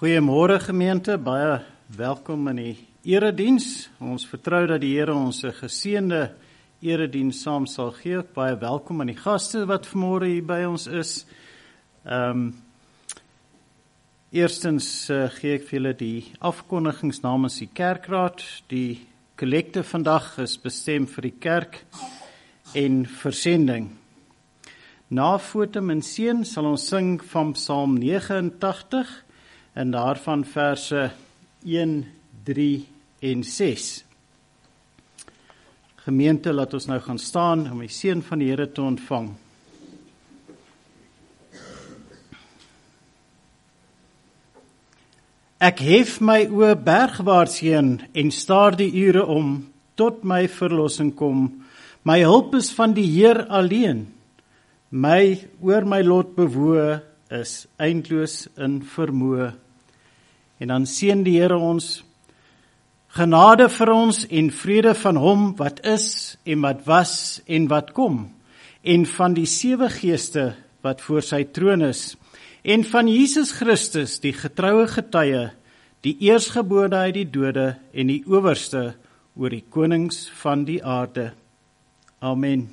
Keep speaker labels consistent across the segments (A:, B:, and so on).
A: Goeiemôre gemeente, baie welkom in die erediens. Ons vertrou dat die Here ons 'n geseënde erediens saam sal gee. Baie welkom aan die gaste wat vanmôre hier by ons is. Eerstens gee ek vir julle die afkondigings namens die kerkraad. Die kollekte vandag is bestem vir die kerk en versending. Na Fotum en Seën sal ons sing van Psalm 89 en daarvan verse 1, 3 en 6. Gemeente, laat ons nou gaan staan om die seën van die Here te ontvang. Ek hef my oë bergwaarts heen en staar die ure om, tot my verlossing kom. My hulp is van die Heer alleen. My oor my lot bewoë is eindloos in vermoë. En dan seën die Here ons, genade vir ons en vrede van hom wat is en wat was en wat kom, en van die 7 geeste wat voor sy troon is, en van Jesus Christus, die getroue getuie, die eersgebore uit die dode en die owerste oor die konings van die aarde. Amen.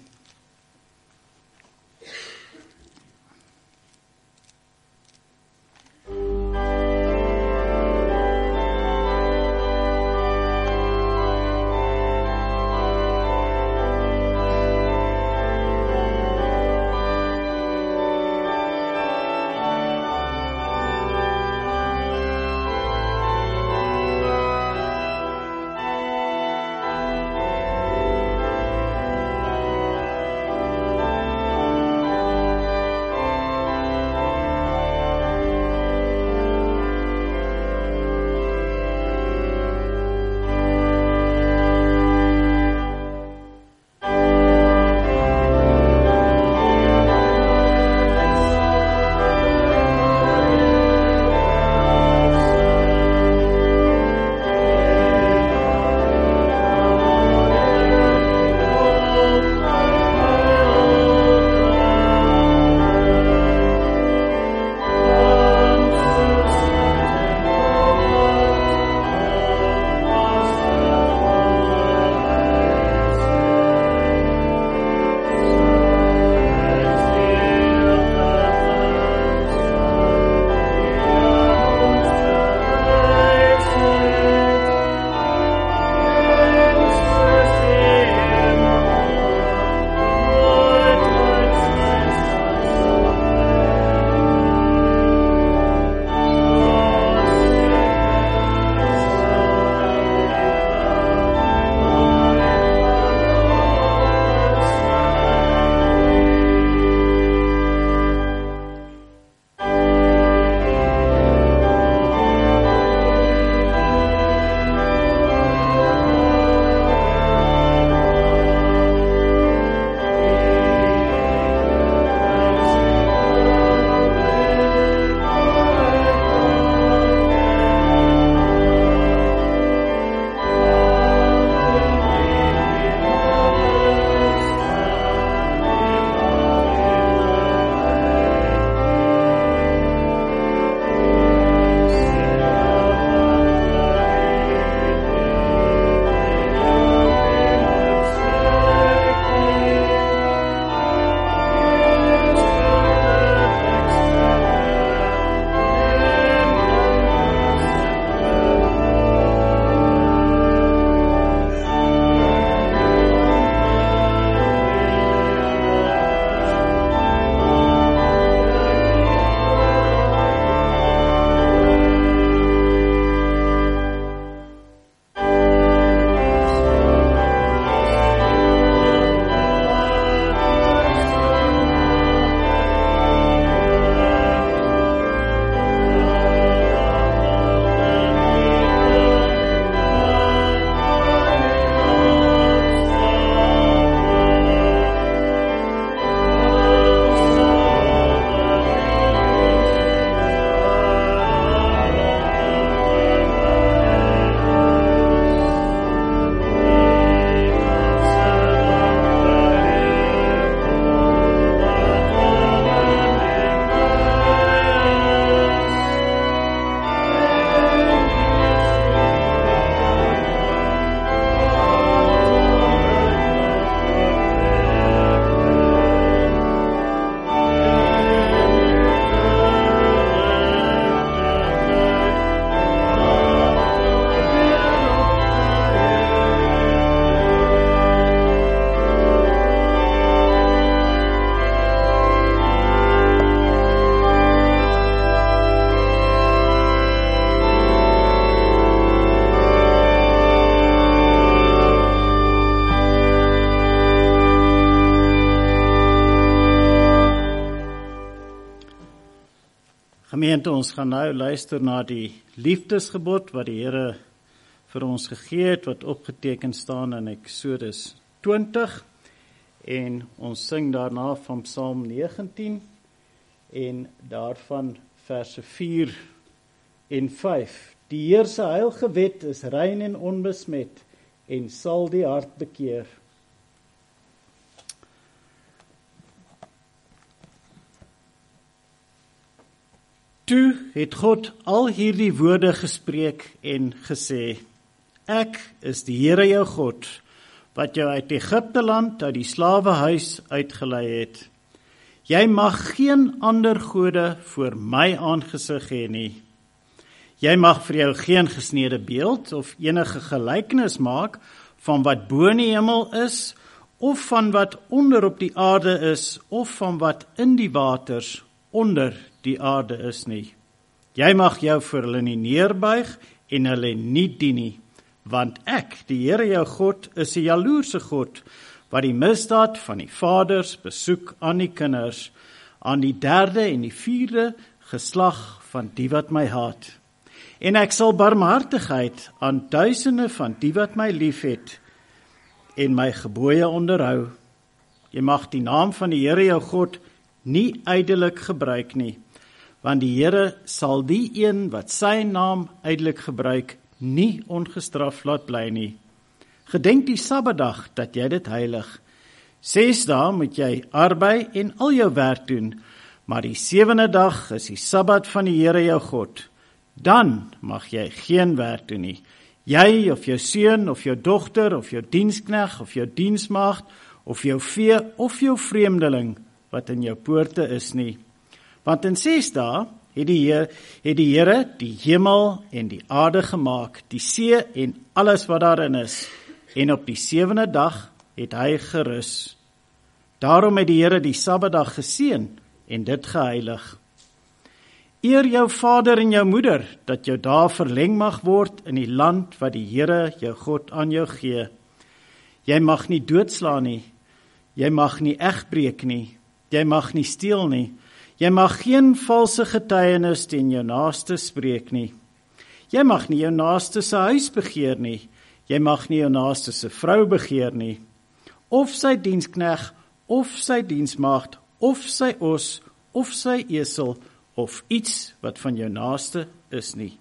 A: Gemeente, ons gaan nou luister na die liefdesgebod wat die Here vir ons gegee het, wat opgeteken staan in Eksodus 20, en ons sing daarna van Psalm 19, en daarvan verse 4 en 5. Die Heer se heilige wet is rein en onbesmet, en sal die hart bekeer. Toe het God al hierdie woorde gespreek en gesê: Ek is die Here jou God, wat jou uit Egipte land, uit die slawehuis uitgelei het. Jy mag geen ander gode voor my aangesig hê nie. Jy mag vir jou geen gesneede beeld of enige gelykenis maak van wat bo in die hemel is, of van wat onder op die aarde is, of van wat in die waters onder die aarde is nie. Jy mag jou vir hulle nie neerbuig en hulle nie dien nie, want ek, die Here jou God, is 'n jaloerse God, wat die misdaad van die vaders besoek aan die kinders, aan die 3de en die 4de geslag van die wat my haat. En ek sal barmhartigheid aan duisende van die wat my liefhet en my gebooie onderhou. Jy mag die naam van die Here jou God nie ydelik gebruik nie, want die Here sal die een wat sy naam ydelik gebruik nie ongestraf laat bly nie. Gedenk die Sabbatdag dat jy dit heilig. 6 dae moet jy arbei en al jou werk doen, maar die 7de dag is die Sabbat van die Here jou God. Dan mag jy geen werk doen nie. Jy of jou seun of jou dogter of jou dienskneg of jou diensmaagd of jou vee of jou vreemdeling wat in jou poorte is nie. Want in 6 dae het die Here die hemel en die aarde gemaak, die see en alles wat daarin is, en op die 7de dag het hy gerus. Daarom het die Here die Sabbatdag geseën en dit geheilig. Eer jou vader en jou moeder, dat jou dae verleng mag word in die land wat die Here jou God aan jou gee. Jy mag nie doodslaan nie, jy mag nie egbreek nie, jy mag nie steel nie, jy mag geen valse getuienis teen jou naaste spreek nie. Jy mag nie jou naaste se huis begeer nie, jy mag nie jou naaste se vrou begeer nie, of sy dienskneg, of sy diensmaagd, of sy os, of sy esel, of iets wat van jou naaste is nie.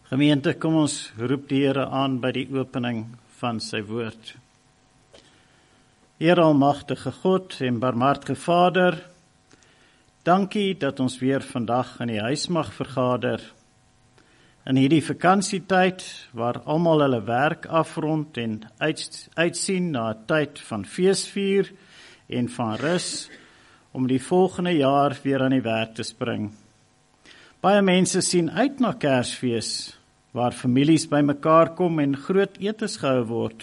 A: Gemeente, kom ons roep die Here aan by die opening van sy woord. Here almagtige God en barmhartige Vader, dankie dat ons weer vandag in die huis mag vergader. In hierdie vakansietyd waar almal hulle werk afrond en uitsien na 'n tyd van feesvier en van rus, om die volgende jaar weer aan die werk te spring. Baie mense sien uit na Kersfees, waar families bymekaar kom en groot etes gehou word.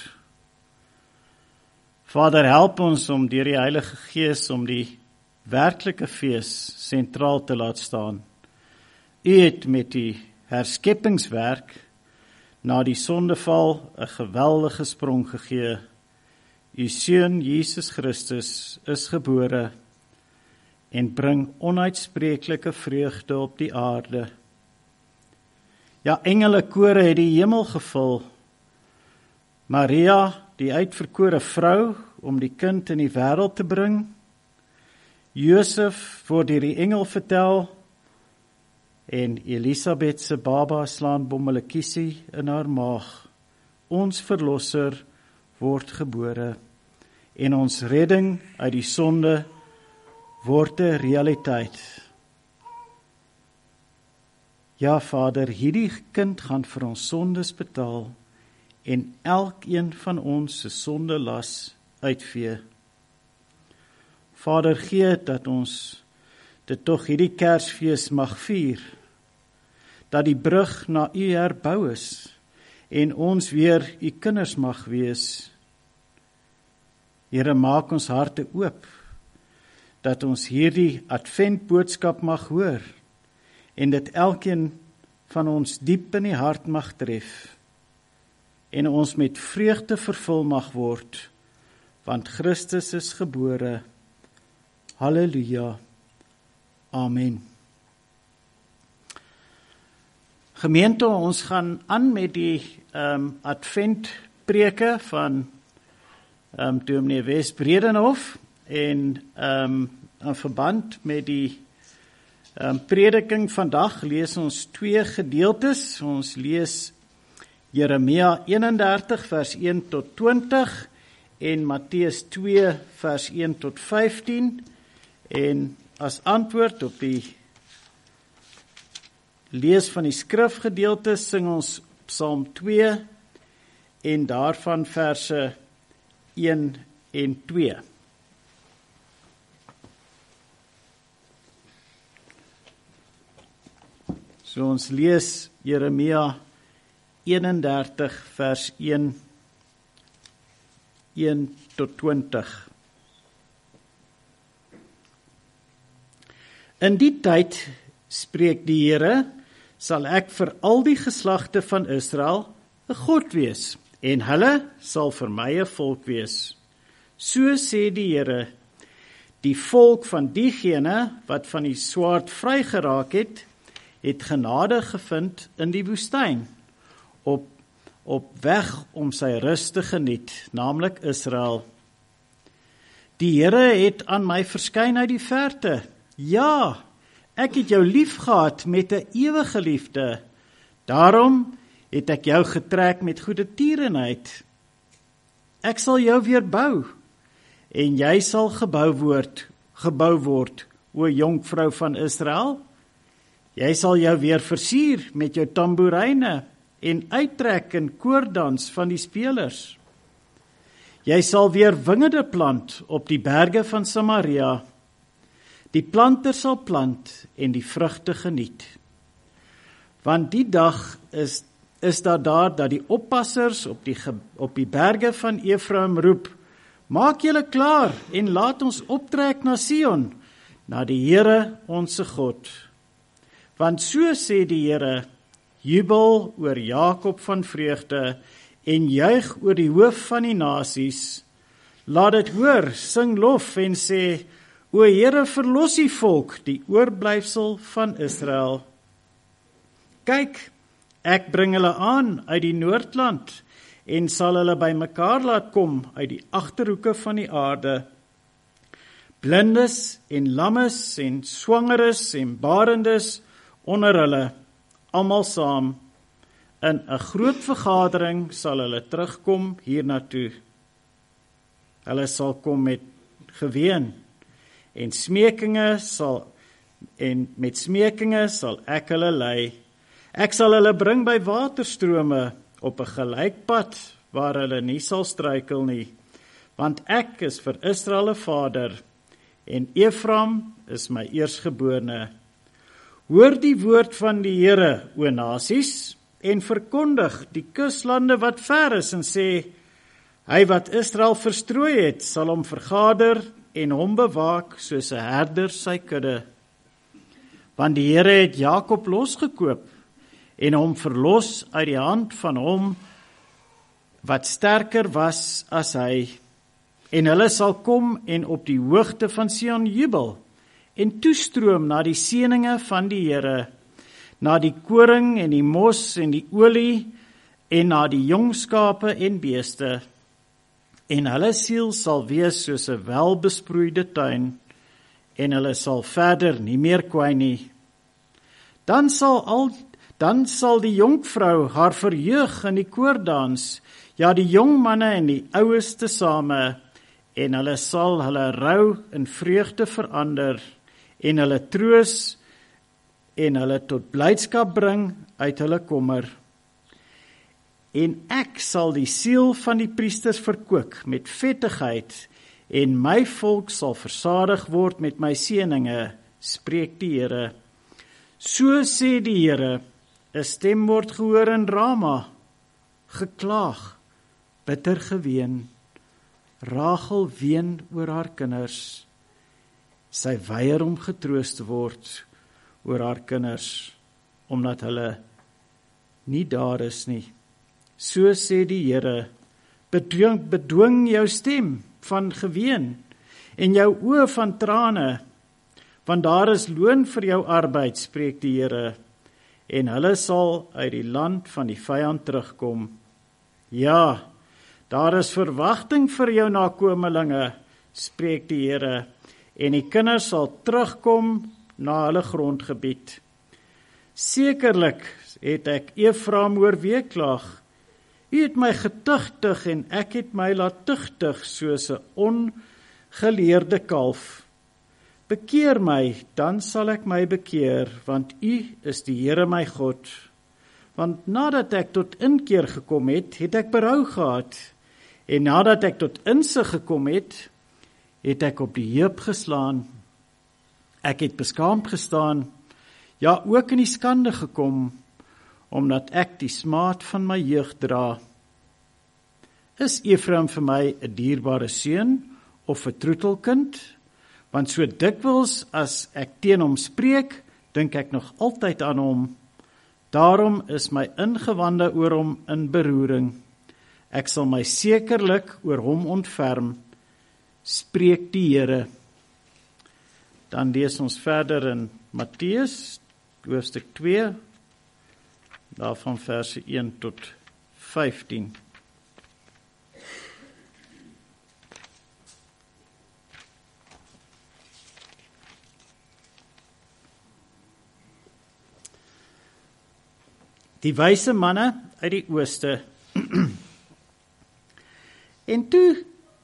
A: Vader, help ons om deur die Heilige Gees om die werklike fees sentraal te laat staan. U het met die herskeppingswerk na die sondeval 'n geweldige sprong gegee. U Seun Jesus Christus is gebore en bring onuitspreeklike vreugde op die aarde. Ja, engelekore het die hemel gevul. Maria, die uitverkore vrou, om die kind in die wêreld te bring. Josef word deur die engel vertel, en Elisabeth se baba slaan bommelekiesie in haar maag. Ons verlosser word gebore, en ons redding uit die sonde word 'n realiteit. Ja, Vader, hierdie kind gaan vir ons sondes betaal en elkeen van ons se sondelas uitvee. Vader, gee dat ons dit tog hierdie Kersfees mag vier, dat die brug na U herbou is en ons weer U kinders mag wees. Here, maak ons harte oop, dat ons hierdie adventboodskap mag hoor, en dit elkeen van ons diep in die hart mag tref, en ons met vreugde vervul mag word, want Christus is gebore. Halleluja. Amen. Gemeente, ons gaan aan met die adventpreke van Dominee Wes Bredenhof, en in verband met die prediking vandag lees ons 2 gedeeltes. Ons lees Jeremia 31 vers 1 tot 20 en Matteus 2 vers 1 tot 15, en as antwoord op die lees van die skrifgedeelte sing ons Psalm 2 en daarvan verse 1 en 2. So ons lees Jeremia 31 vers 1 tot 20. In die tyd, spreek die Here, sal ek vir al die geslagte van Israel 'n God wees, en hulle sal vir my 'n volk wees. So sê die Here, die volk van diegene wat van die swaard vrygeraak het genade gevind in die woestyn, op weg om sy rus te geniet, naamlik Israel. Die Here het aan my verskyn uit die verte. Ja, ek het jou lief gehad met 'n ewige liefde. Daarom het ek jou getrek met goeie tierenheid. Ek sal jou weer bou, en jy sal gebou word, o jonkvrou van Israel. Jy sal jou weer versier met jou tamboeryne en uittrek in koordans van die spelers. Jy sal weer wingerde plant op die berge van Samaria. Die planter sal plant en die vrugte geniet. Want die dag is daar dat die oppassers op die berge van Efraim roep, maak julle klaar en laat ons optrek na Sion, na die Here onse God. Want so sê die Here, jubel oor Jakob van vreugde en juig oor die hoof van die nasies. Laat dit hoor, sing lof en sê, o Here, verlos die volk, die oorblyfsel van Israel. Kyk, ek bring hulle aan uit die Noordland en sal hulle bymekaar laat kom uit die agterhoeke van die aarde. Blindes en lammes en swangeres en barendes onder hulle, almal saam. In 'n groot vergadering sal hulle terugkom hiernatoe. Hulle sal kom met geween en met smekinge sal ek hulle lei. Ek sal hulle bring by waterstrome op 'n gelykpad waar hulle nie sal struikel nie, want ek is vir Israel 'n vader en Efraim is my eersgeborene. Hoor die woord van die Here, o nasies, en verkondig die kuslande wat ver is en sê, hy wat Israel verstrooi het, sal hom vergader en hom bewaak soos 'n herder sy kudde. Want die Here het Jakob losgekoop en hom verlos uit die hand van hom wat sterker was as hy. En hulle sal kom en op die hoogte van Sion jubel en toestroom na die seëninge van die Here, na die koring en die mos en die olie en na die jong skape en beeste. En hulle siel sal wees soos 'n welbesproeide tuin en hulle sal verder nie meer kwyn nie. Dan sal die jonkvrou haar verheug in die koordans, ja die jong manne en die oues tesame, en hulle sal hulle rou in vreugde verander, en hulle troos en hulle tot blydskap bring uit hulle kommer. En ek sal die siel van die priesters verkook met vettigheid, en my volk sal versadig word met my seëninge, spreek die Here. So sê die Here, 'n stem word gehoor in Rama, geklaag, bitter geween. Rachel ween oor haar kinders. Sy weier om getroos te word oor haar kinders, omdat hulle nie daar is nie. So sê die Here, bedwing jou stem van geween en jou oë van trane, want daar is loon vir jou arbeid, spreek die Here, en hulle sal uit die land van die vyand terugkom. Ja, daar is verwagting vir jou nakomelinge, spreek die Here, en die kinders sal terugkom na hulle grondgebied. Sekerlik het ek Efraim hoor weeklaag. U het my getugtig en ek het my laat tugtig soos 'n ongeleerde kalf. Bekeer my, dan sal ek my bekeer, want U is die Here my God. Want nadat ek tot inkeer gekom het, het ek berou gehad. En nadat ek tot insig gekom het, het ek op die heup geslaan. Ek het beskaamd gestaan, ja ook in die skande gekom, omdat ek die smaad van my jeug dra. Is Efraim vir my 'n dierbare seun of 'n troetelkind? Want so dikwels as ek teen hom spreek, dink ek nog altyd aan hom. Daarom is my ingewande oor hom in beroering. Ek sal my sekerlik oor hom ontferm, spreek die Here. Dan lees ons verder in Matteus, hoofstuk 2, daarvan verse 1 tot 15. Die wyse manne uit die ooste. En toe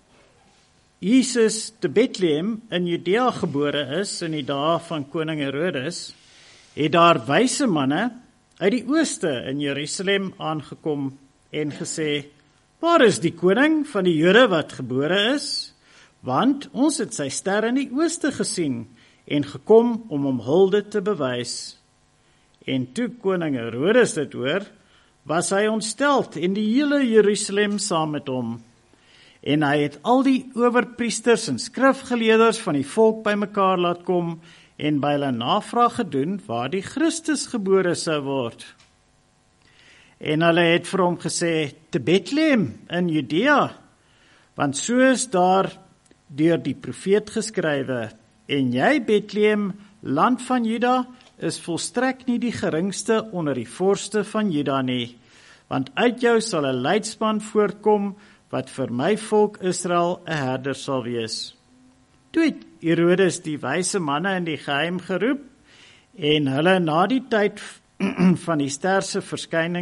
A: Jesus te Bethlehem in Judea gebore is in die dae van koning Herodes, het daar wyse manne uit die ooste in Jerusalem aangekom en gesê, waar is die koning van die Jode wat gebore is? Want ons het sy ster in die ooste gesien en gekom om hom hulde te bewys. En toe koning Herodes dit hoor, was hy ontsteld en die hele Jerusalem saam met hom. En hy het al die owerpriesters en skrifgeleerders van die volk bymekaar laat kom en by hulle navraag gedoen waar die Christus gebore sou word. En hulle het vir hom gesê, te Bethlehem in Judea, want so is daar deur die profeet geskrywe, en jy Bethlehem, land van Juda, is volstrek nie die geringste onder die vorste van Juda nie, want uit jou sal 'n leidsman voortkom, wat vir my volk Israel 'n herder sal wees. Toe het Herodes die wyse manne in die geheim geroep, en hulle na die tyd van die ster se verskyning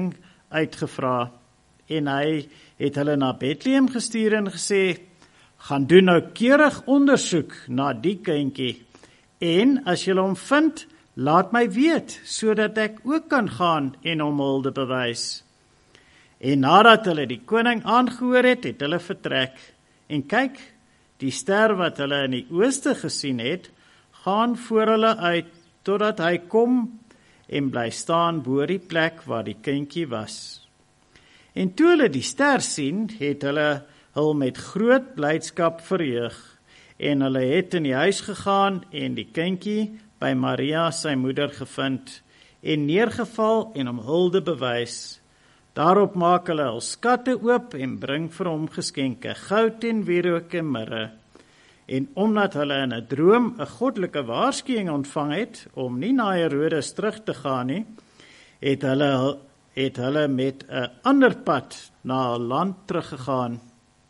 A: uitgevra en hy het hulle na Bethlehem gestuur en gesê, gaan doen noukeurig ondersoek na die kindjie en as julle hom vind, laat my weet, sodat ek ook kan gaan en hom hulde bewys. En nadat hulle die koning aangehoor het, het hulle vertrek. En kyk, die ster wat hulle in die ooste gesien het, gaan voor hulle uit, totdat hy kom en bly staan bo die plek waar die kindjie was. En toe hulle die ster sien, het hulle hul met groot blydskap verheug, en hulle het in die huis gegaan en die kindjie by Maria sy moeder gevind, en neergeval en hom hulde bewys. Daarop maak hulle hul skatte oop en bring vir hom geskenke, goud en wierook en mirre. En omdat hulle in 'n droom 'n goddelike waarskuwing ontvang het, om nie na Herodes terug te gaan nie, het hulle met 'n ander pad na hul land teruggegaan.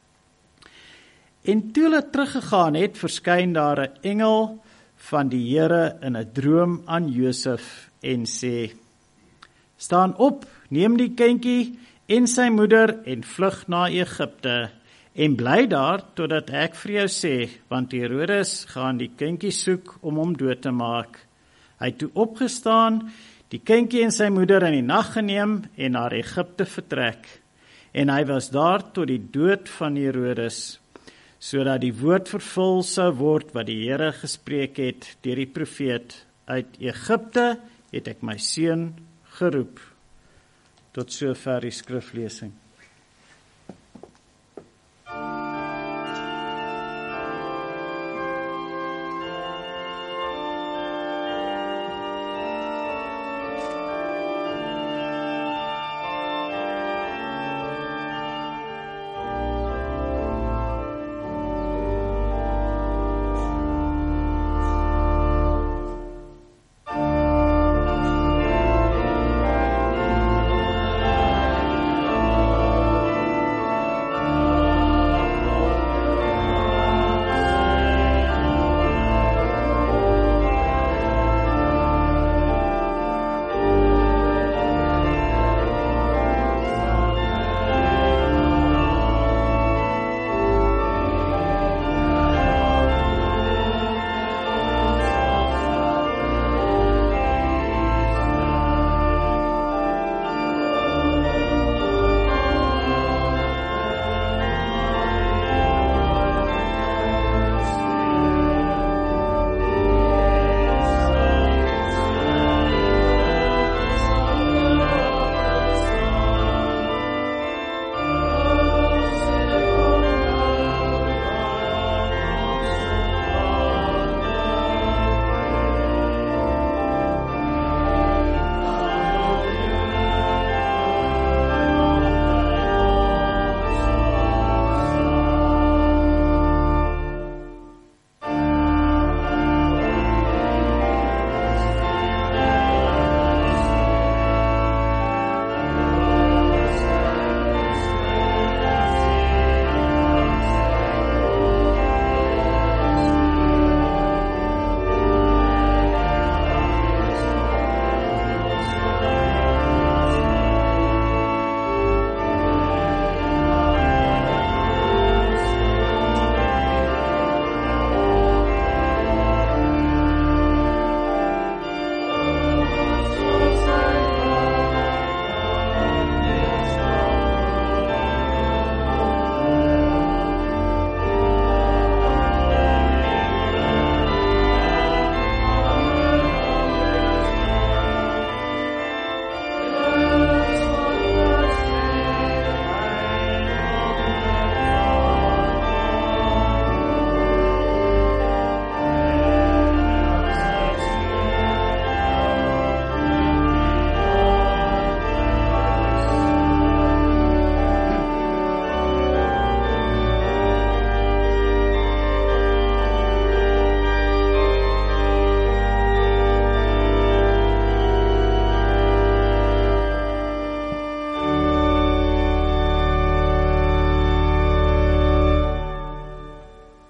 A: En toe hulle teruggegaan het, verskyn daar 'n engel van die Here in 'n droom aan Josef en sê, staan op, neem die kindjie en sy moeder en vlug na Egipte en bly daar totdat ek vir jou sê, want Herodes gaan die kindjie soek om hom dood te maak. Hy het toe opgestaan, die kindjie en sy moeder in die nag geneem en naar Egipte vertrek. En hy was daar tot die dood van Herodes, sodat die woord vervul sou word wat die Here gespreek het deur die profeet, uit Egipte het ek my seun geroep. Tot sover die skriflesing.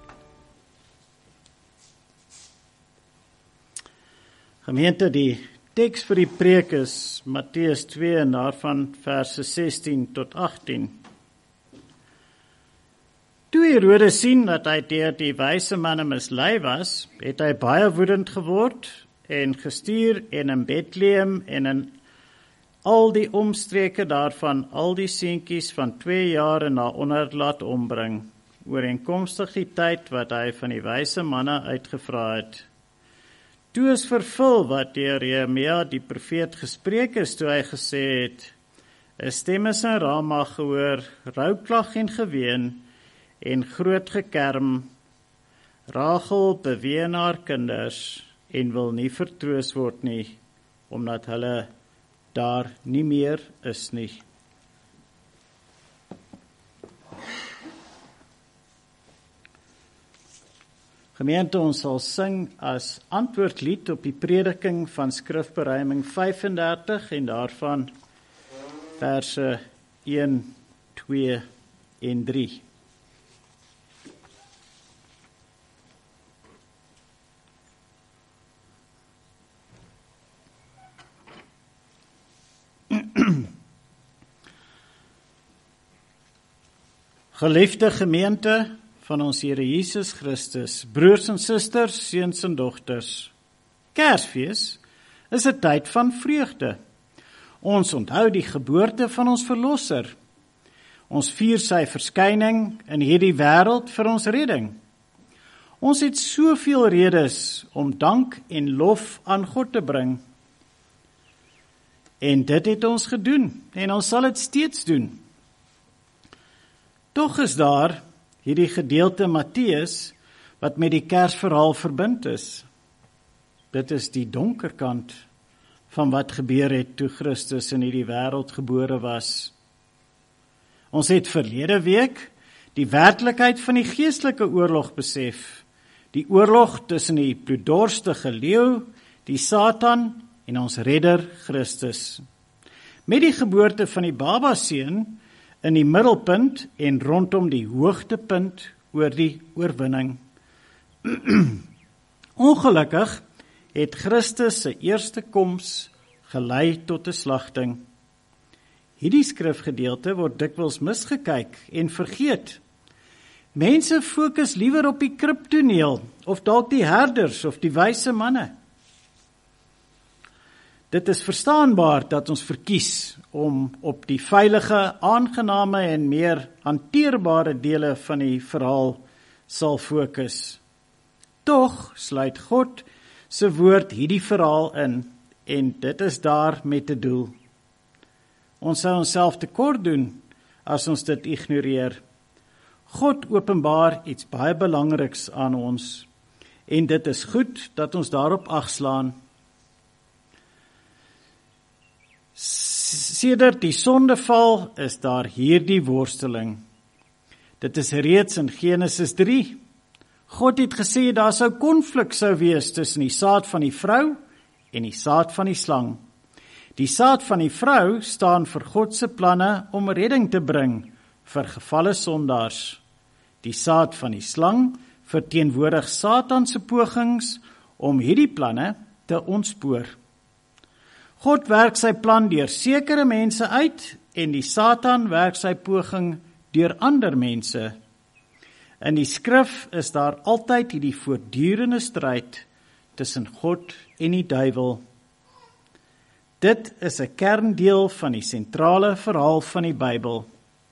A: Gemeente, die Teks vir die preek is Matteus 2 en daarvan verse 16 tot 18. Toe Herodes sien dat hy deur die wyse manne mislei was, het hy baie woedend geword en gestuur en in Bethlehem en in al die omstreke daarvan al die seentjies van 2 jaar en daaronder laat ombring, ooreenkomstig die tyd wat hy van die wyse manne uitgevra het. Toe is vervul wat deur Jeremia die profeet gespreek is, toe hy gesê het, 'n stem is in Rama gehoor, rouklag en geween en groot gekerm. Rachel beween haar kinders en wil nie vertroos word nie, omdat hulle daar nie meer is nie. Gemeente, ons sal sing as antwoordlied op die prediking van skrifberuiming 35 en daarvan verse 1, 2 en 3. Geliefde gemeente van ons Here Jesus Christus, broers en susters, seuns en dogters, Kersfees is 'n tyd van vreugde. Ons onthou die geboorte van ons Verlosser. Ons vier sy verskyning in hierdie wêreld vir ons redding. Ons het soveel redes om dank en lof aan God te bring. En dit het ons gedoen, en ons sal dit steeds doen. Tog is daar hierdie gedeelte Matteus wat met die Kersverhaal verbind is. Dit is die donker kant van wat gebeur het toe Christus in hierdie wêreld gebore was. Ons het verlede week die werklikheid van die geestelike oorlog besef. Die oorlog tussen die bloeddorstige leeu, die Satan en ons redder Christus. Met die geboorte van die babaseun in die middelpunt en rondom die hoogtepunt oor die oorwinning. Ongelukkig het Christus se eerste koms gelei tot 'n slagting. Hierdie skrifgedeelte word dikwels misgekyk en vergeet. Mense fokus liewer op die kribtoneel of dalk die herders of die wyse manne. Dit is verstaanbaar dat ons verkies om op die veilige, aangename en meer hanteerbare dele van die verhaal sal fokus. Tog sluit God se woord hierdie verhaal in en dit is daar met 'n doel. Ons sou onsself tekort doen as ons dit ignoreer. God openbaar iets baie belangriks aan ons en dit is goed dat ons daarop agslaan. Sedert die sondeval is daar hierdie worsteling. Dit is reeds in Genesis 3. God het gesê daar sou konflik sou wees tussen die saad van die vrou en die saad van die slang. Die saad van die vrou staan vir God se planne om redding te bring vir gefalle sondaars. Die saad van die slang verteenwoordig Satan se pogings om hierdie planne te ontspoor. God werk sy plan deur sekere mense uit en die Satan werk sy poging deur ander mense. In die skrif is daar altyd hierdie voortdurende stryd tussen God en die duiwel. Dit is 'n kerndeel van die sentrale verhaal van die Bybel.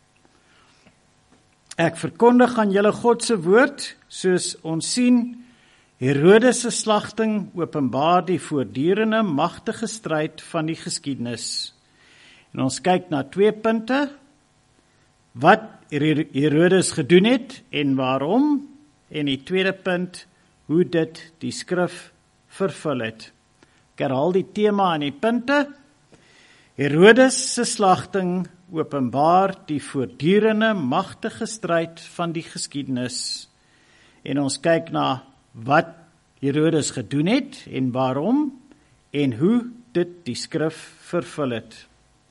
A: Ek verkondig aan julle God se woord, soos ons sien, Herodes se slagting openbaar die voortdurende magtige stryd van die geskiedenis. En ons kyk na 2 punte, wat Herodes gedoen het en waarom, en die tweede punt, hoe dit die skrif vervul het. Ek herhaal die tema en die punte. Herodes se slagting openbaar die voortdurende magtige stryd van die geskiedenis. En ons kyk na wat Herodes gedoen het en waarom en hoe dit die skrif vervul het.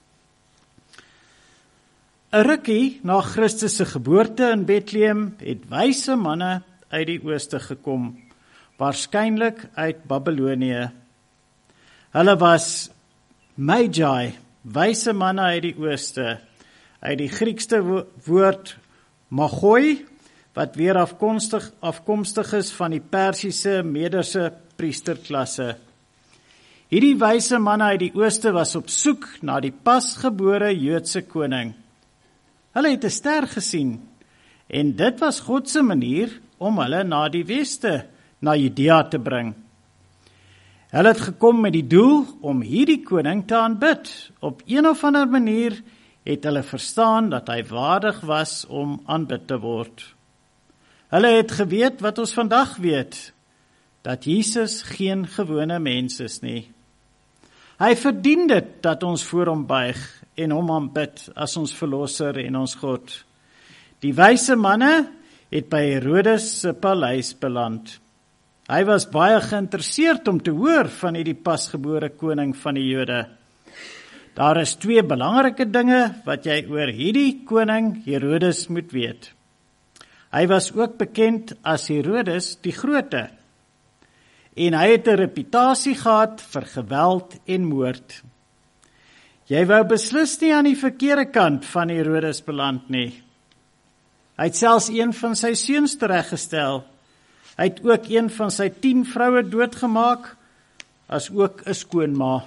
A: 'n Rukkie na Christus se geboorte in Bethlehem het wyse manne uit die ooste gekom, waarskynlik uit Babylonië. Hulle was magi, wyse manne uit die ooste, uit die Griekse woord magoi, wat weer afkomstig is van die Persiese Mederse priesterklasse. Hierdie wyse manne uit die ooste was op soek na die pasgebore Joodse koning. Hulle het 'n ster gesien, en dit was God se manier om hulle na die weste, na Judea te bring. Hulle het gekom met die doel om hierdie koning te aanbid. Op een of ander manier het hulle verstaan dat hy waardig was om aanbid te word. Hulle het geweet wat ons vandag weet, dat Jesus geen gewone mens is nie. Hy verdien dit dat ons voor hom buig en hom aanbid as ons verlosser en ons God. Die wyse manne het by Herodes se paleis beland. Hy was baie geïnteresseerd om te hoor van hierdie pasgebore koning van die Jode. Daar is 2 belangrike dinge wat jy oor hierdie koning Herodes moet weet. Hy was ook bekend as Herodes die Grote, en hy het 'n reputasie gehad vir geweld en moord. Jy wou beslis nie aan die verkeerde kant van Herodes beland nie. Hy het selfs een van sy seuns tereggestel. Hy het ook een van sy 10 vroue doodgemaak, as ook 'n skoonma.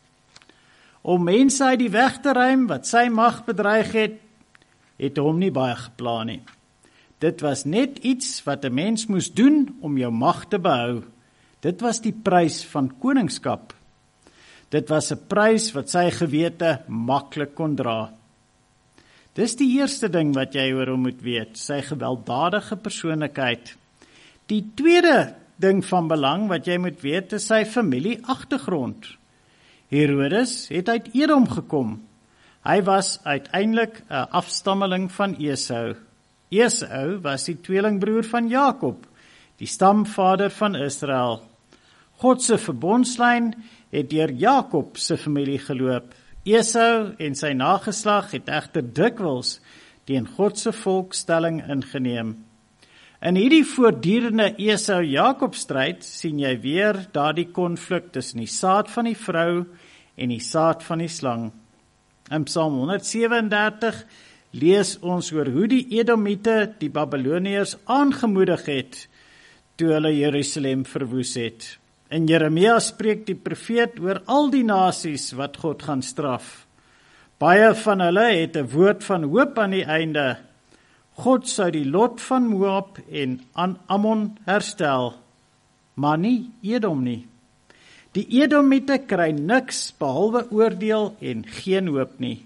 A: Om mense uit die weg te ruim wat sy mag bedreig het, het hom nie baie geplan nie. Dit was net iets wat 'n mens moes doen om jou mag te behou. Dit was die prys van koningskap. Dit was 'n prys wat sy gewete maklik kon dra. Dis die eerste ding wat jy oor hom moet weet, sy gewelddadige persoonlikheid. Die tweede ding van belang wat jy moet weet, is sy familieagtergrond. Herodes het uit Edom gekom. Hy was uiteindelik 'n afstammeling van Esau. Esau was die tweelingbroer van Jakob, die stamvader van Israel. God se verbondslyn het deur Jakob se familie geloop. Esau en sy nageslag het egter dikwels teen God se volkstelling ingeneem. In hierdie voortdurende Esau-Jakob stryd sien jy weer daardie konflik tussen die saad van die vrou en die saad van die slang. In Psalm 137 lees ons oor hoe die Edomiete die Babyloniërs aangemoedig het toe hulle Jerusalem verwoes het. In Jeremia spreek die profeet oor al die nasies wat God gaan straf. Baie van hulle het 'n woord van hoop aan die einde. God sou die lot van Moab en Ammon herstel, maar nie Edom nie. Die Edomiete kry niks behalwe oordeel en geen hoop nie.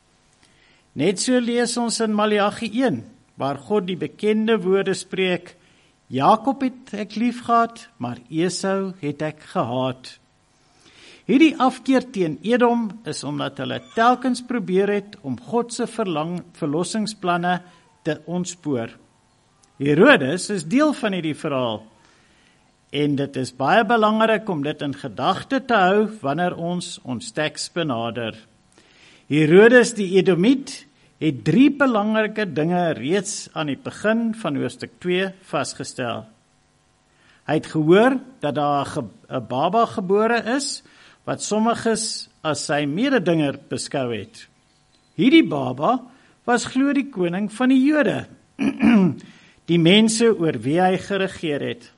A: Net so lees ons in Maleagi 1, waar God die bekende woorde spreek, Jakob het ek lief gehad, maar Esau het ek gehaat. Hierdie afkeer teen Edom is omdat hulle telkens probeer het om God se verlossingsplanne te ontspoor. Herodes is deel van hierdie verhaal, en dit is baie belangrik om dit in gedagte te hou wanneer ons teks benader. Herodes die Edomiet het 3 belangrike dinge reeds aan die begin van hoofstuk 2 vasgestel. Hy het gehoor dat daar 'n baba gebore is, wat sommiges as sy mededinger beskou het. Hierdie baba was glo die koning van die Jode, die mense oor wie hy geregeer het.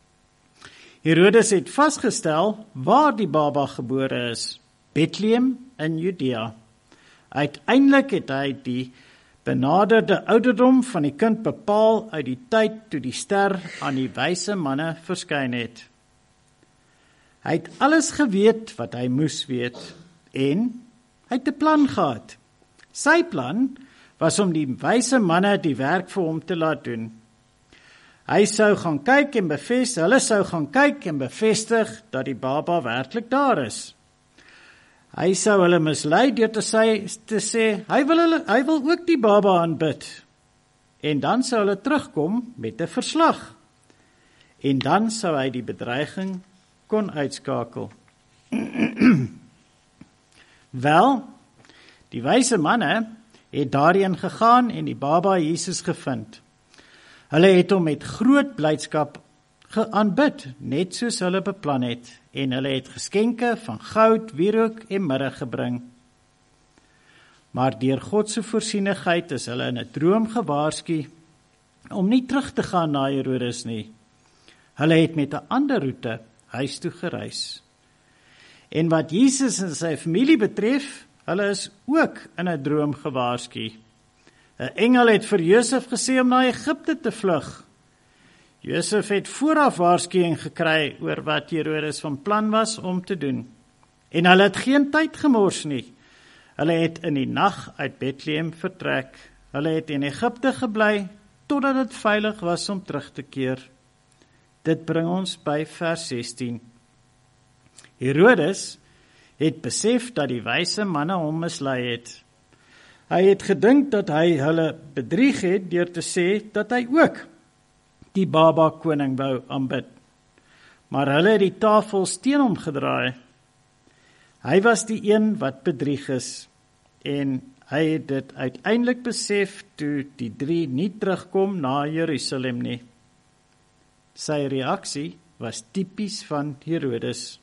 A: Herodes het vasgestel waar die baba gebore is, Bethlehem in Judea. Uiteindelik het hy die benaderde ouderdom van die kind bepaal uit die tyd toe die ster aan die wyse manne verskyn het. Hy het alles geweet wat hy moes weet, en hy het 'n plan gehad. Sy plan was om die wyse manne die werk vir hom te laat doen. Hulle sou gaan kyk en bevestig dat die baba werklik daar is. Hy sou hulle mislei deur te sê, hy wil ook die baba aanbid. En dan sou hulle terugkom met 'n verslag. En dan sou hy die bedreiging kon uitskakel. Wel, die wyse manne het daarheen gegaan en die baba Jesus gevind. Hulle het hom met groot blydskap aanbid, net soos hulle beplan het. en hulle het geskenke van goud, wierook en mirre gebring. Maar deur God se voorsienigheid is hulle in 'n droom gewaarsku om nie terug te gaan na Herodes nie. Hulle het met 'n ander roete huis toe gereis. En wat Jesus en sy familie betref, hulle is ook in 'n droom gewaarsku. 'n Engel het vir Josef gesê om na Egipte te vlug. Josef het vooraf waarskuwing gekry oor wat Herodes van plan was om te doen. En hulle het geen tyd gemors nie. Hulle het in die nag uit Bethlehem vertrek. Hulle het in Egipte gebly totdat dit veilig was om terug te keer. Dit bring ons by vers 16. Herodes het besef dat die wyse manne hom mislei het. Hy het gedink dat hy hulle bedrieg het deur te sê dat hy ook die baba koning wou aanbid. Maar hulle het die tafels teen hom gedraai. Hy was die een wat bedrieg is en hy het dit uiteindelik besef toe die 3 nie terugkom na Jerusalem nie. Sy reaksie was tipies van Herodes.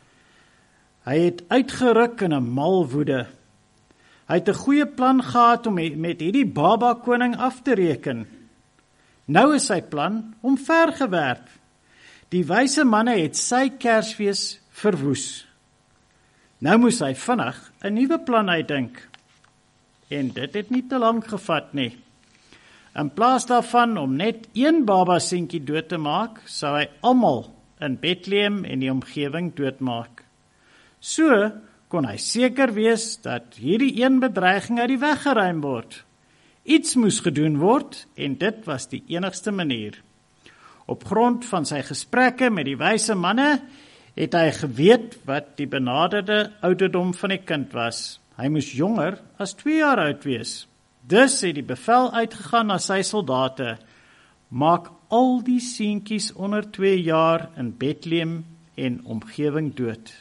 A: Hy het uitgeruk in 'n mal woede. Hy het 'n goeie plan gehad om met hierdie baba koning af te reken. Nou is sy plan omvergewerp. Die wyse manne het sy Kersfees verwoes. Nou moes hy vinnig 'n nuwe plan uitdink. En dit het nie te lank gevat nie. In plaas daarvan om net een baba seentjie dood te maak, sou hy almal in Bethlehem en die omgewing doodmaak. So kon hy seker wees dat hierdie een bedreiging uit die weg geruim word. Iets moes gedoen word en dit was die enigste manier. Op grond van sy gesprekke met die wyse manne het hy geweet wat die benaderde ouderdom van die kind was. Hy moes jonger as 2 jaar oud wees. Dus het die bevel uitgegaan na sy soldate: maak al die seentjies onder 2 jaar in Bethlehem en omgewing dood.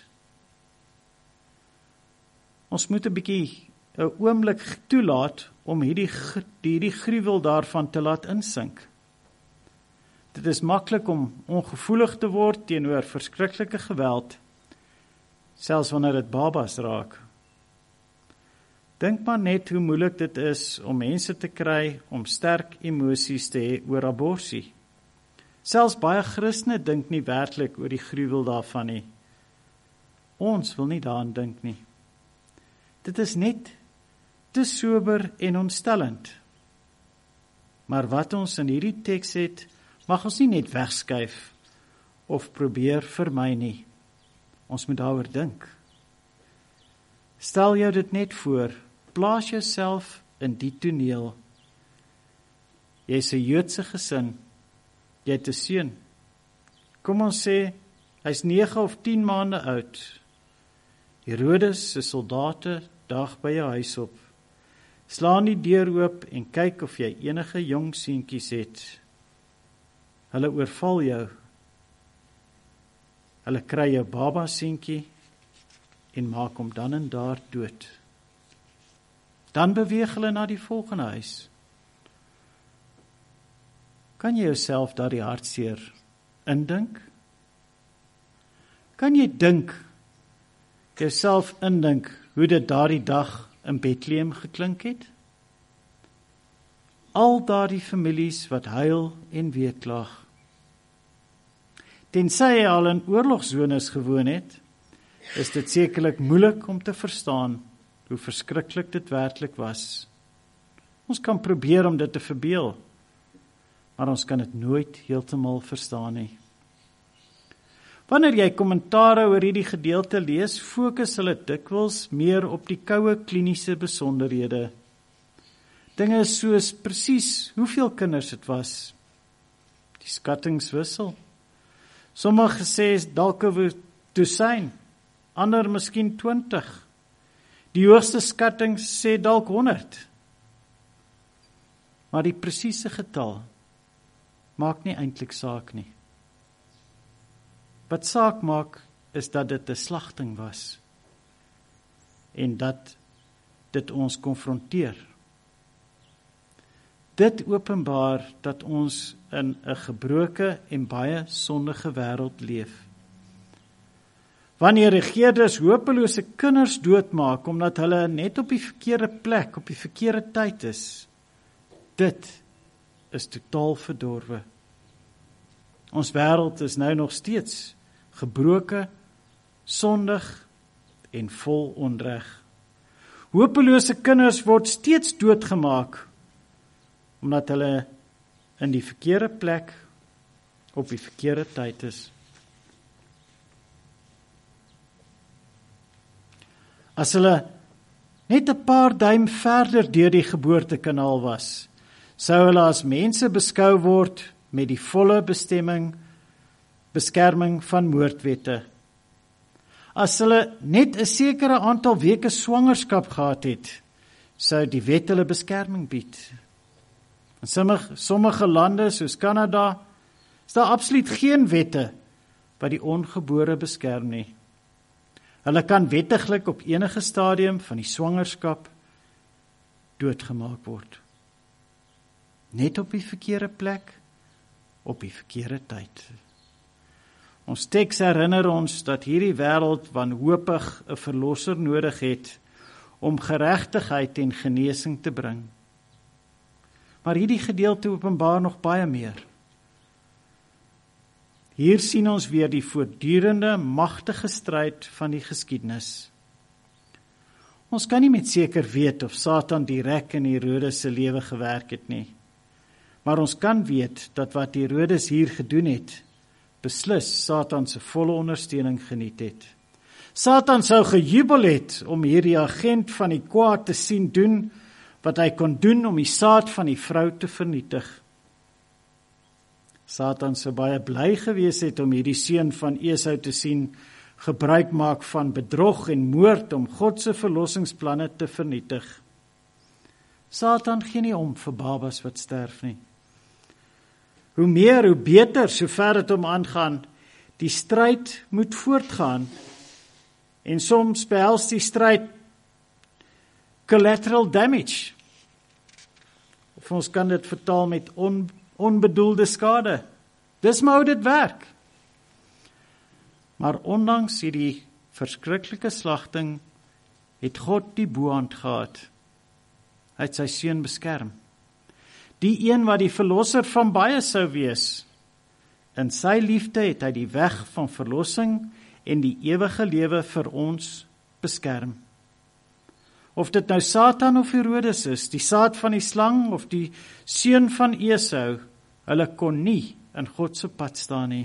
A: Ons moet 'n oomblik toelaat om hierdie gruwel daarvan te laat insink. Dit is maklik om ongevoelig te word teenoor verskriklike geweld, selfs wanneer dit babas raak. Dink maar net hoe moeilik dit is om mense te kry om sterk emosies te hê oor abortus. Selfs baie Christene dink nie werklik oor die gruwel daarvan nie. Ons wil nie daaraan dink nie. Dit is net te sober en ontstellend. Maar wat ons in hierdie teks het, mag ons nie net wegskuif of probeer vermy nie. Ons moet daaroor dink. Stel jou dit net voor, plaas jouself in die toneel. Jy is 'n Joodse gesin, jy het 'n seun. Kom ons sê, hy's 9 of 10 maande oud. Herodes se soldate dag by jou huis op. Slaan die deur oop en kyk of jy enige jong seentjies het. Hulle oorval jou. Hulle kry jou baba seentjie en maak hom dan en daar dood. Dan beweeg hulle na die volgende huis. Kan jy jouself daardie hartseer indink? Kan jy jouself indink hoe dit daardie dag in Bethlehem geklink het? Al daardie families wat huil en weeklag. Tensy jy al in oorlogszones gewoon het, is dit sekerlik moeilik om te verstaan hoe verskriklik dit werklik was. Ons kan probeer om dit te verbeel, maar ons kan dit nooit heeltemal verstaan nie. Wanneer jy kommentare oor hierdie gedeelte lees, fokus hulle dikwels meer op die koue kliniese besonderhede. Dinge soos presies hoeveel kinders dit was. Die skattings wissel. Sommige sê dalk 'n dosyn, ander miskien 20. Die hoogste skattings sê dalk 100. Maar die presiese getal maak nie eintlik saak nie. Wat saak maak is dat dit 'n slagting was en dat dit ons konfronteer. Dit openbaar dat ons in 'n gebroke en baie sondige wêreld leef. Wanneer regerders hopelose kinders doodmaak, omdat hulle net op die verkeerde plek, op die verkeerde tyd is, dit is totaal verdorwe. Ons wêreld is nou nog steeds gebroke, sondig en vol onreg. Hopelose kinders word steeds doodgemaak, omdat hulle in die verkeerde plek, op die verkeerde tyd is. As hulle net 'n paar duim verder deur die geboortekanaal was, sou hulle as mense beskou word met die volle beskerming van moordwette. As hulle net 'n sekere aantal weke swangerskap gehad het, sou die wet hulle beskerming bied. In sommige lande soos Kanada is daar absoluut geen wette wat die ongebore beskerm nie. Hulle kan wettiglik op enige stadium van die swangerskap doodgemaak word. Net op die verkeerde plek, op die verkeerde tyd. Ons teks herinner ons dat hierdie wêreld wanhoopig 'n verlosser nodig het om geregtigheid en genesing te bring. Maar hierdie gedeelte openbaar nog baie meer. Hier sien ons weer die voortdurende, magtige stryd van die geskiedenis. Ons kan nie met seker weet of Satan direk in Herodes se lewe gewerk het nie. Maar ons kan weet dat wat Herodes hier gedoen het, beslis Satan se volle ondersteuning geniet het. Satan sou gejubel het om hierdie agent van die kwaad te sien doen wat hy kon doen om die saad van die vrou te vernietig. Satan sou baie bly gewees het om hierdie seun van Esau te sien gebruik maak van bedrog en moord om God se verlossingsplanne te vernietig. Satan gee nie om vir babas wat sterf nie. Hoe meer, hoe beter, sover dit hom aangaan. Die stryd moet voortgaan. En soms behels die stryd collateral damage. Of ons kan dit vertaal met onbedoelde skade. Dis maar hoe dit werk. Maar ondanks hierdie verskriklike slagting, het God die boehand gehad. Hy het sy seun beskerm. Die een wat die verlosser van baie sou wees. In sy liefde het hy die weg van verlossing en die ewige lewe vir ons beskerm. Of dit nou Satan of Herodes is, die saad van die slang of die seun van Esau, hulle kon nie in God se pad staan nie.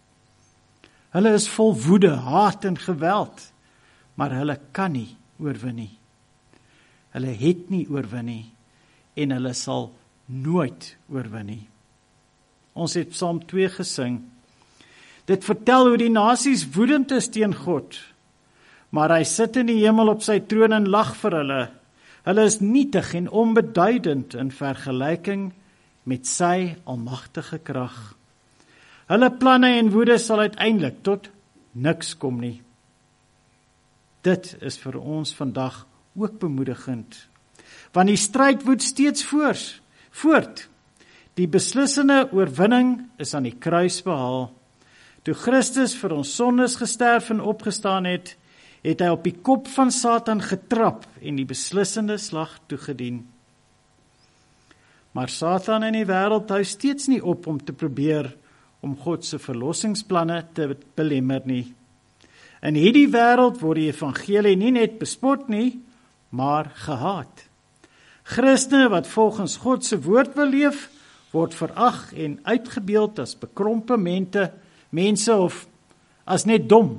A: Hulle is vol woede, haat en geweld, maar hulle kan nie oorwin nie. Hulle het nie oorwin nie en hulle sal nooit oorwin nie. Ons het Psalm 2 gesing. Dit vertel hoe die nasies woedend is teen God, maar hy sit in die hemel op sy troon en lag vir hulle. Hulle is nietig en onbeduidend in vergelyking met sy almagtige krag. Hulle planne en woede sal uiteindelik tot niks kom nie. Dit is vir ons vandag ook bemoedigend, want die stryd woed steeds voort. Die beslissende oorwinning is aan die kruis behaal. Toe Christus vir ons sondes gesterf en opgestaan het, het hy op die kop van Satan getrap en die beslissende slag toegedien. Maar Satan en die wêreld hou steeds nie op om te probeer om God se verlossingsplanne te belemmer nie. In hierdie wêreld word die evangelie nie net bespot nie, maar gehaat. Christene wat volgens God se woord wil leef, word verag en uitgebeeld as bekrompe mense of as net dom.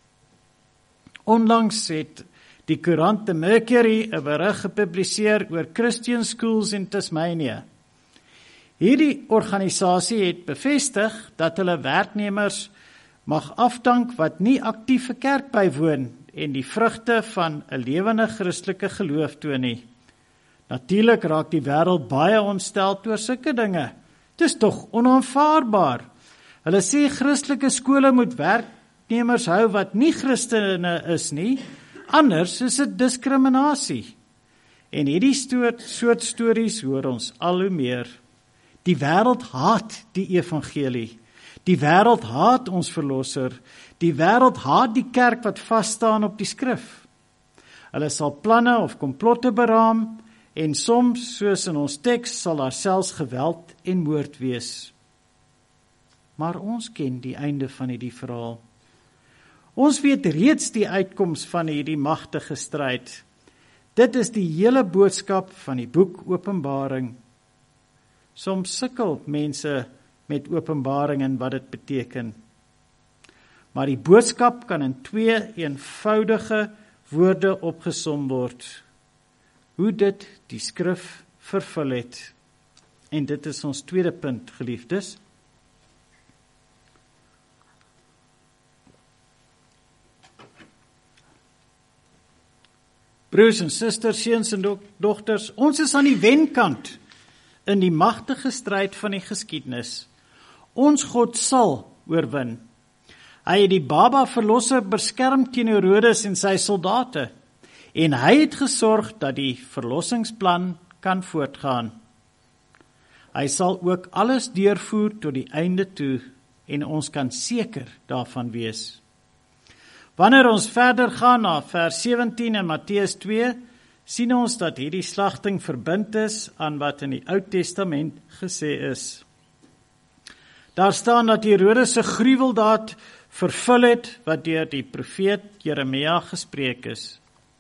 A: Onlangs het die koerant The Mercury 'n berig gepubliseer oor Christian Schools in Tasmania. Hierdie organisasie het bevestig dat hulle werknemers mag afdank wat nie aktief 'n kerk bywoon en die vrugte van 'n lewende Christelike geloof toon nie. Natuurlik raak die wêreld baie ontstel oor sulke dinge. Dit is tog onaanvaarbaar. Hulle sê Christelike skole moet werknemers hou wat nie Christene is nie, anders is dit diskriminasie. En hierdie soort stories hoor ons al hoe meer. Die wêreld haat die evangelie. Die wêreld haat ons verlosser. Die wêreld haat die kerk wat vas staan op die skrif. Hulle sal planne of komplotte beraam, en soms, soos in ons teks, sal daar selfs geweld en moord wees. Maar ons ken die einde van hierdie verhaal. Ons weet reeds die uitkoms van hierdie magtige stryd. Dit is die hele boodskap van die boek Openbaring. Soms sukkel mense met Openbaring en wat dit beteken. Maar die boodskap kan in 2 eenvoudige woorde opgesom word. Hoe dit die skrif vervul het. En dit is ons tweede punt, geliefdes. Broers en susters, seuns en dogters, ons is aan die wenkant in die magtige stryd van die geskiedenis. Ons God sal oorwin. Hy het die baba verlosser beskerm teen Herodes en sy soldate, en hy het gesorg dat die verlossingsplan kan voortgaan. Hy sal ook alles deurvoer tot die einde toe, en ons kan seker daarvan wees. Wanneer ons verder gaan na vers 17 in Matteus 2, sien ons dat hierdie slagting verbind is aan wat in die Ou Testament gesê is. Daar staan dat Herodes se gruweldaad vervul het wat deur die profeet Jeremia gespreek is.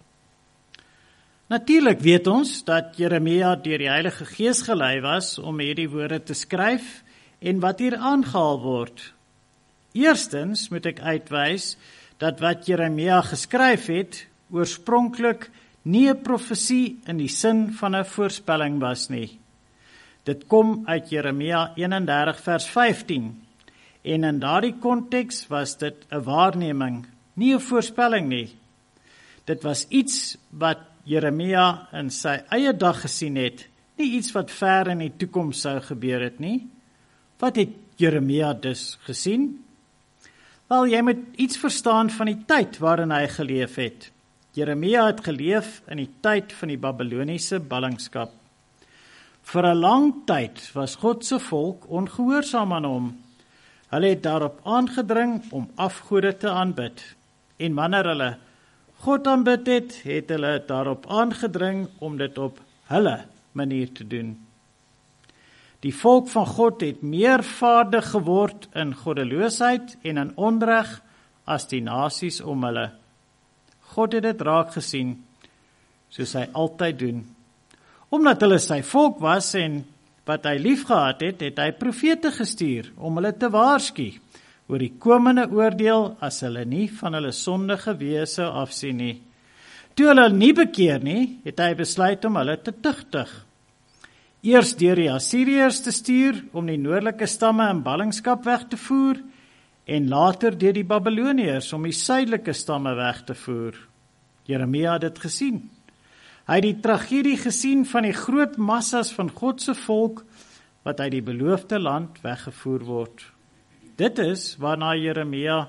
A: Natuurlik weet ons dat Jeremia deur die Heilige Gees gelei was om hierdie woorde te skryf en wat hier aangehaal word. Eerstens moet ek uitwys dat wat Jeremia geskryf het, oorspronklik nie 'n profesie in die sin van 'n voorspelling was nie. Dit kom uit Jeremia 31 vers 15, en in daardie konteks was dit 'n waarneming, nie 'n voorspelling nie. Dit was iets wat Jeremia in sy eie dag gesien het, nie iets wat ver in die toekoms sou gebeur het nie. Wat het Jeremia dus gesien? Wel, jy moet iets verstaan van die tyd waarin hy geleef het. Jeremia het geleef in die tyd van die Babyloniese ballingskap. Vir 'n lang tyd was God se volk ongehoorsaam aan hom. Hulle het daarop aangedring om afgode te aanbid. En wanneer hulle God aanbid het, het hulle daarop aangedring om dit op hulle manier te doen. Die volk van God het meer vaardig geword in goddeloosheid en in onreg as die nasies om hulle. God het dit raak gesien, soos hy altyd doen. Omdat hulle sy volk was en wat hy liefgehad het, het hy profete gestuur om hulle te waarsku oor die komende oordeel as hulle nie van hulle sondige wese afsien nie. Toe hulle nie bekeer nie, het hy besluit om hulle te tugtig. Eers deur die Assiriërs te stuur om die noordelike stamme in ballingskap weg te voer en later deur die Babyloniërs om die suidelike stamme weg te voer. Jeremia het dit gesien. Hy het die tragedie gesien van die groot massas van God se volk wat uit die beloofde land weggevoer word. Dit is waarna Jeremia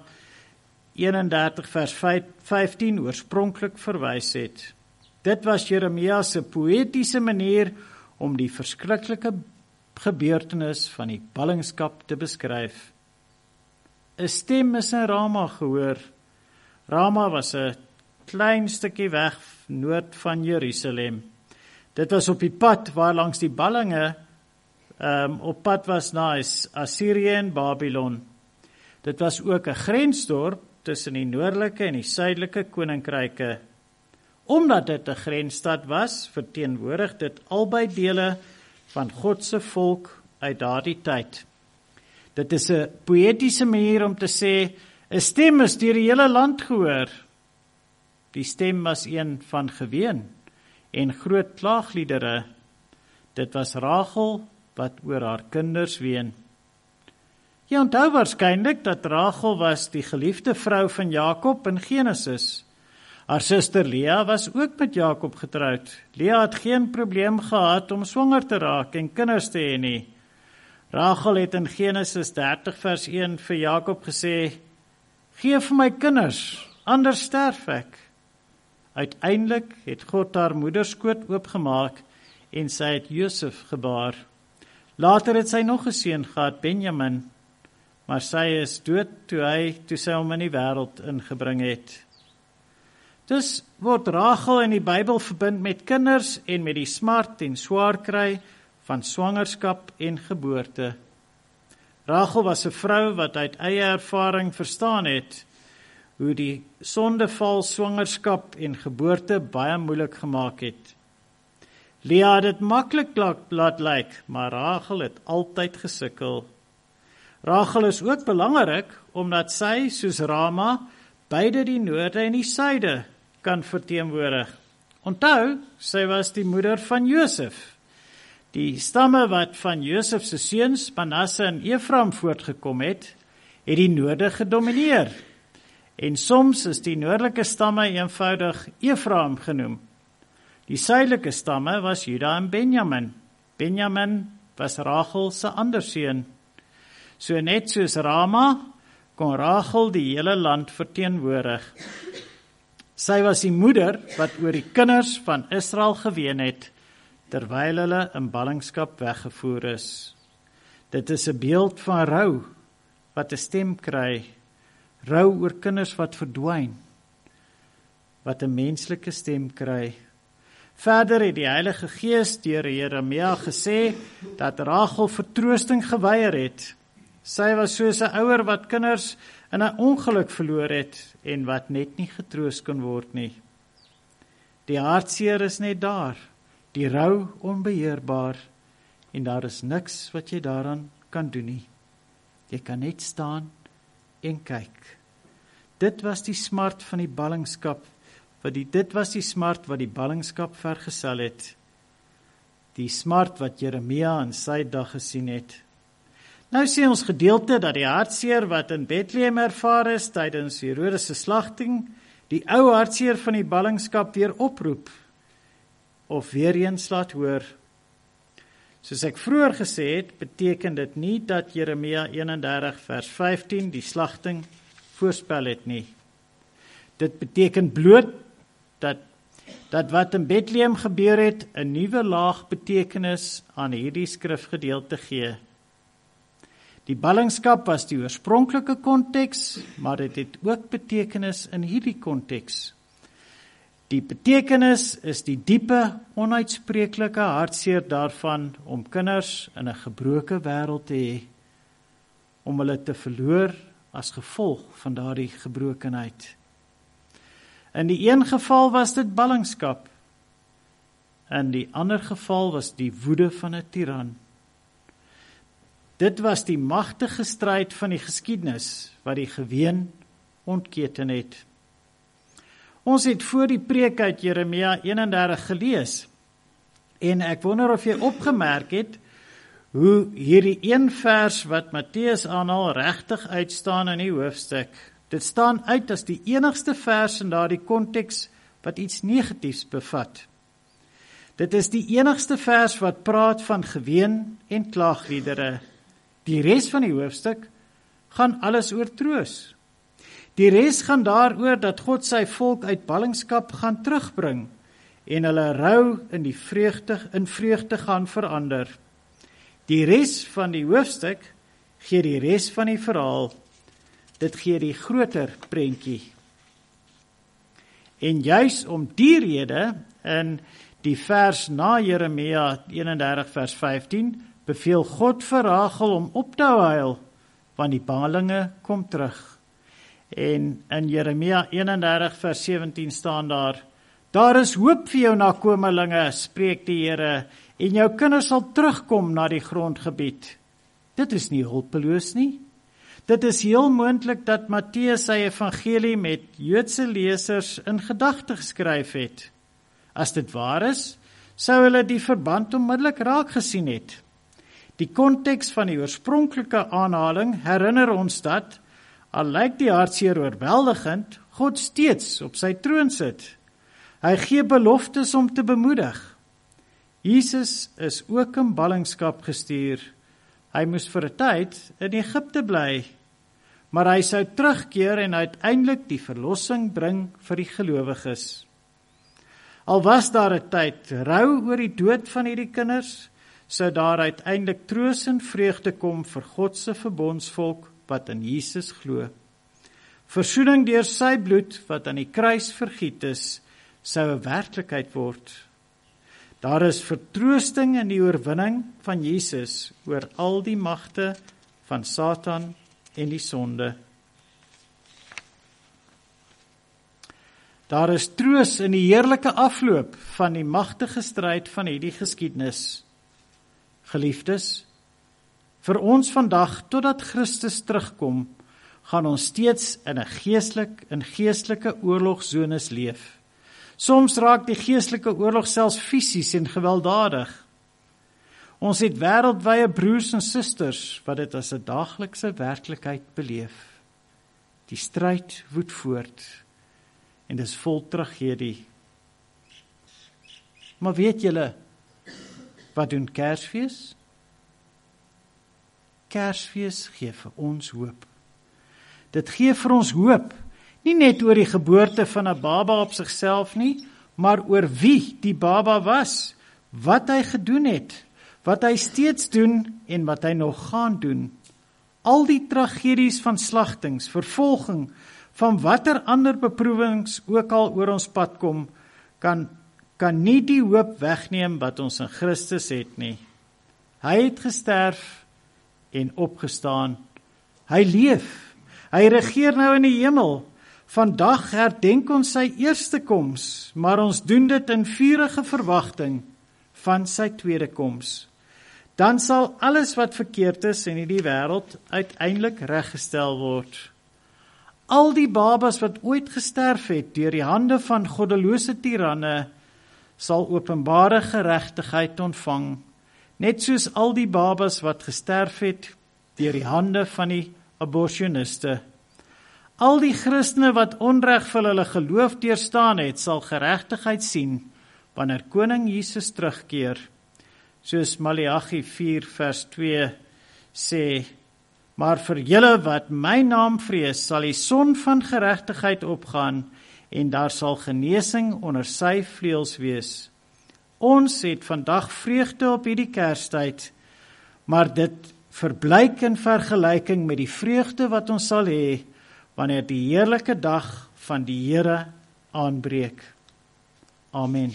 A: 31 vers 15 oorspronklik verwys het. Dit was Jeremia se poëtiese manier om die verskriklike gebeurtenis van die ballingskap te beskryf. 'n Stem is in Rama gehoor. Rama was 'n klein stukkie weg noord van Jerusalem. Dit was op die pad waar langs die ballinge op pad was na Assirië en Babylon. Dit was ook 'n grensdorp tussen die noordelike en die suidelike koninkryke. Omdat dit 'n grensstad was, verteenwoordig dit albei dele van God se volk uit daardie tyd. Dit is 'n poëtiese manier om te sê, 'n stem is deur die hele land gehoor. Die stem was een van geween en groot klaagliedere. Dit was Rachel wat oor haar kinders ween. Jy onthou waarskynlik dat Rachel was die geliefde vrou van Jakob in Genesis. Haar suster Lea was ook met Jakob getroud. Lea het geen probleem gehad om swanger te raak en kinders te hê nie. Rachel het in Genesis 30 vers 1 vir Jakob gesê, "Gee vir my kinders, anders sterf ek." Uiteindelik het God haar moederskoot oopgemaak en sy het Josef gebaar. Later het sy nog 'n seun gehad, Benjamin. maar sy is dood toe sy hom in die wêreld ingebring het. Dus word Rachel in die Bybel verbind met kinders en met die smart en swaar kry van swangerskap en geboorte. Rachel was 'n vrou wat uit eie ervaring verstaan het hoe die sondeval swangerskap en geboorte baie moeilik gemaak het. Lea het dit maklik laat lyk, maar Rachel het altyd gesukkel. Rachel is ook belangrik omdat sy, soos Rama, beide die noorde en die suide kan verteenwoordig. Onthou, sy was die moeder van Josef. Die stamme wat van Josef se seuns, Manasse en Efraim voortgekom het die noorde gedomineer. En soms is die noordelike stamme eenvoudig Efraim genoem. Die suidelike stamme was Juda en Benjamin. Benjamin was Rachel se ander seun. So net soos Rama kon Rachel die hele land verteenwoordig. Sy was die moeder wat oor die kinders van Israel geween het, terwyl hulle in ballingskap weggevoer is. Dit is 'n beeld van rou, wat 'n stem kry, rou oor kinders wat verdwyn, wat 'n menslike stem kry. Verder het die Heilige Gees deur Jeremia gesê, dat Rachel vertroosting geweier het. Sy was soos 'n ouer wat kinders in 'n ongeluk verloor het, en wat net nie getroos kon word nie. Die hartseer is net daar, die rou onbeheerbaar, en daar is niks wat jy daaraan kan doen nie. Jy kan net staan en kyk. Dit was die smart van die ballingskap, dit was die smart wat die ballingskap vergesel het. Die smart wat Jeremia in sy dag gesien het. Nou sê ons gedeelte dat die hartseer wat in Bethlehem ervaar is tydens Herodes se slagting, die ou hartseer van die ballingskap weer oproep, of weer eens laat hoor. Soos ek vroeër gesê het, beteken dit nie dat Jeremia 31 vers 15 die slagting voorspel het nie. Dit beteken bloot dat wat in Bethlehem gebeur het, 'n nuwe laag betekenis aan hierdie skrifgedeelte gee. Die ballingskap was die oorspronklike konteks, maar dit het ook betekenis in hierdie konteks. Die betekenis is die diepe, onuitspreeklike hartseer daarvan om kinders in 'n gebroke wêreld te hê, om hulle te verloor as gevolg van daardie gebrokenheid. In die een geval was dit ballingskap, in die ander geval was die woede van 'n tiran. Dit was die magtige stryd van die geskiedenis, wat die geween ontketen het. Ons het voor die preek uit Jeremia 31 gelees, en ek wonder of jy opgemerk het, hoe hierdie een vers wat Matteus aanhaal regtig uitstaan in die hoofstuk. Dit staan uit as die enigste vers in daardie konteks wat iets negatiefs bevat. Dit is die enigste vers wat praat van geween en klaagliedere. Die res van die hoofstuk gaan alles oor troos. Die res gaan daaroor dat God sy volk uit ballingskap gaan terugbring en hulle rou in vreugde gaan verander. Die res van die hoofstuk gee die res van die verhaal. Dit gee die groter prentjie. En juis om die rede, in die vers na Jeremia 31 vers 15, beveel God vir Rachel om op te huil, want die ballinge kom terug. En in Jeremia 31 vers 17 staan daar is hoop vir jou nakomelinge, spreek die Here, en jou kinders sal terugkom na die grondgebied. Dit is nie hulpeloos nie. Dit is heel moontlik dat Matteus sy evangelie met Joodse lesers in gedagte geskryf het. As dit waar is, sou hulle die verband onmiddellik raak gesien het. Die konteks van die oorspronklike aanhaling herinner ons dat, al lyk die hartseer oorweldigend, God steeds op sy troon sit. Hy gee beloftes om te bemoedig. Jesus is ook in ballingskap gestuur. Hy moes vir 'n tyd in Egipte bly, maar hy sou terugkeer en uiteindelik die verlossing bring vir die gelowiges. Al was daar 'n tyd rou oor die dood van hierdie kinders, sou daar uiteindelik troos en vreugde kom vir God se verbondsvolk wat in Jesus glo. Versoening deur sy bloed wat aan die kruis vergiet is, sou 'n werklikheid word. Daar is vertroosting in die oorwinning van Jesus oor al die magte van Satan en die sonde. Daar is troos in die heerlike afloop van die magtige stryd van hierdie geskiedenis. Geliefdes, vir ons vandag, totdat Christus terugkom, gaan ons steeds in geestelike oorlogzones leef. Soms raak die geestelike oorlog selfs fisies en gewelddadig. Ons het wêreldwye broers en susters wat dit as 'n daaglikse werklikheid beleef. Die stryd woed voort en dis vol tragedie. Maar weet julle, wat doen Kersfees? Kersfees gee vir ons hoop. Dit gee vir ons hoop, nie net oor die geboorte van 'n baba op sigself nie, maar oor wie die baba was, wat hy gedoen het, wat hy steeds doen en wat hy nog gaan doen. Al die tragedies van slagtings, vervolging, van watter ander beproewings ook al oor ons pad kom, kan nie die hoop wegneem wat ons in Christus het nie. Hy het gesterf en opgestaan. Hy leef. Hy regeer nou in die hemel. Vandag herdenk ons sy eerste koms, maar ons doen dit in vurige verwagting van sy tweede koms. Dan sal alles wat verkeerd is in hierdie wêreld uiteindelik reggestel word. Al die babas wat ooit gesterf het deur die hande van goddelose tiranne, sal openbare geregtigheid ontvang, net soos al die babas wat gesterf het deur die hande van die abortioniste. Al die Christene wat onreg vir hulle geloof deurstaan het, sal geregtigheid sien wanneer koning Jesus terugkeer. Soos Maleagi 4 vers 2 sê, maar vir julle wat my naam vrees, sal die son van geregtigheid opgaan en daar sal genesing onder sy vleuels wees. Ons het vandag vreugde op hierdie Kerstyd, maar dit verblyk in vergelyking met die vreugde wat ons sal hê wanneer die heerlike dag van die Here aanbreek. Amen.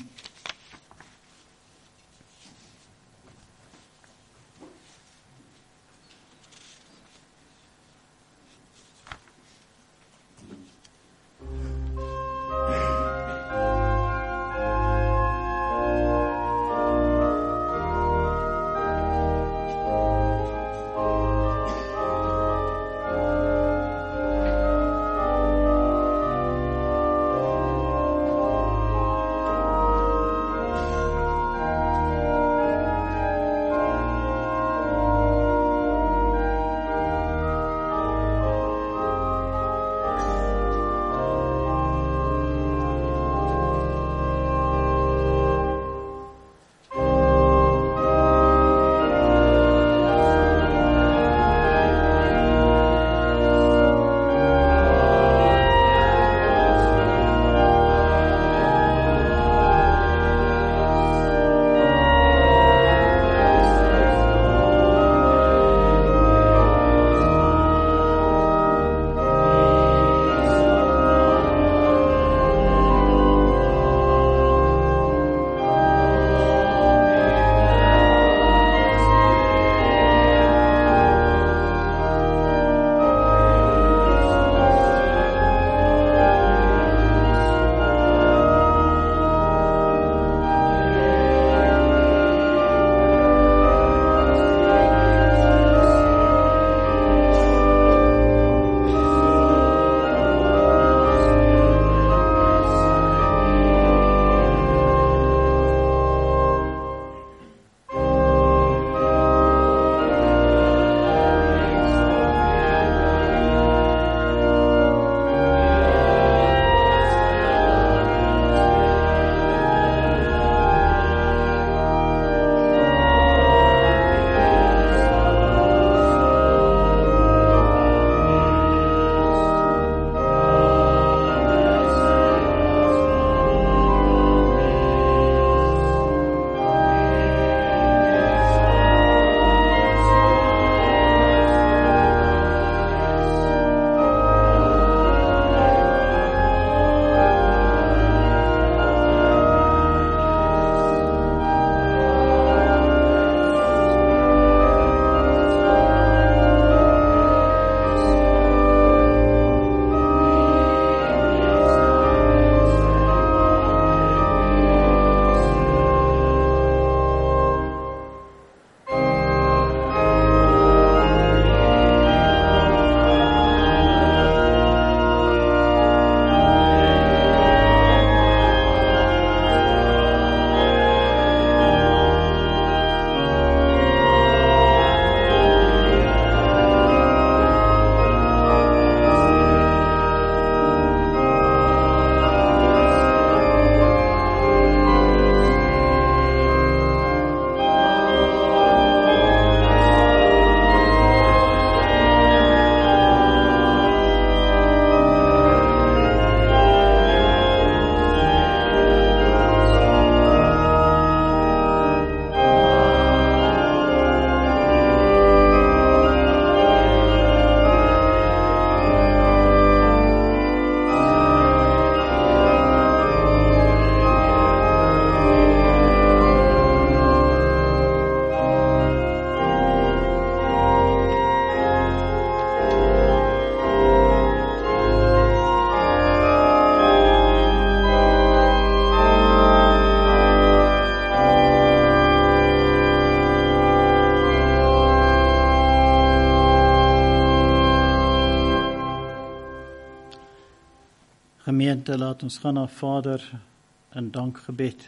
A: Gemeente, laat ons gaan na Vader in dankgebed.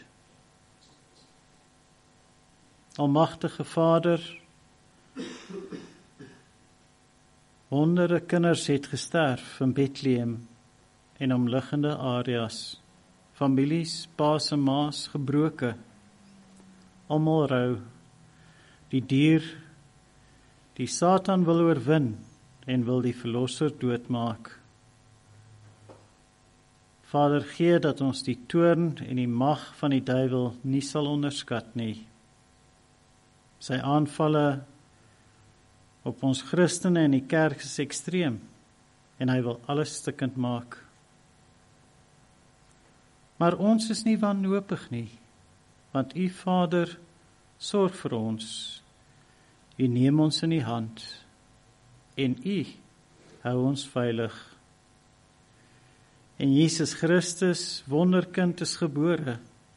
A: Almagtige Vader, honderde kinders het gesterf in Bethlehem en omliggende areas. Families, pa's en ma's gebroke. Almal rou. Die dier, die Satan wil oorwin en wil die verlosser doodmaak. Vader, gee dat ons die toorn en die mag van die duiwel nie sal onderskat nie. Sy aanvalle op ons Christene en die kerk is ekstreem en hy wil alles stikkend maak. Maar ons is nie wanhoopig nie, want U Vader sorg vir ons. U neem ons in die hand en U hou ons veilig. En Jesus Christus, wonderkind, is gebore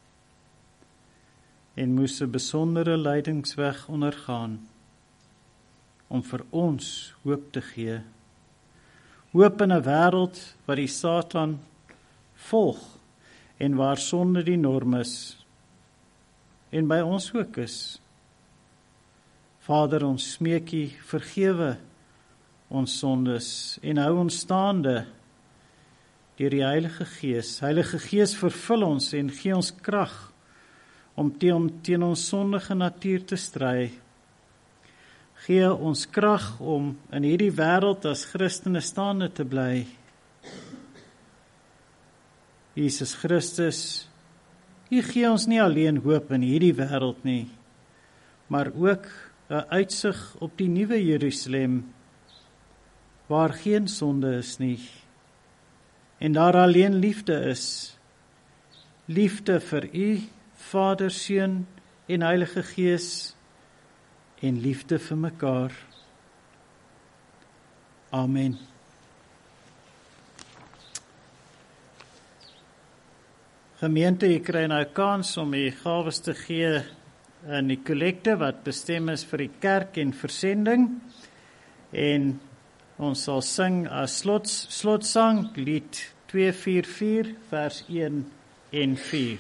A: en moes 'n besondere lydingsweg ondergaan om vir ons hoop te gee. Hoop in 'n wêreld wat die Satan volg en waar sonde die norm is en by ons ook is. Vader, ons smeek U, vergewe ons sondes en hou ons staande deur die Heilige Gees. Heilige Gees, vervul ons en gee ons krag om teen ons sondige natuur te stry. Gee ons krag om in hierdie wêreld as Christene staande te bly. Jesus Christus, U gee ons nie alleen hoop in hierdie wêreld nie, maar ook 'n uitsig op die nuwe Jerusalem, waar geen sonde is nie, en daar alleen liefde is. Liefde vir U, Vader, Seun en Heilige Gees, en liefde vir mekaar. Amen. Gemeente, jy kry nou 'n kans om die gawes te gee in die kollekte wat bestem is vir die kerk en versending. En ons sal sing as slotsang lied 244 vers 1 en 4.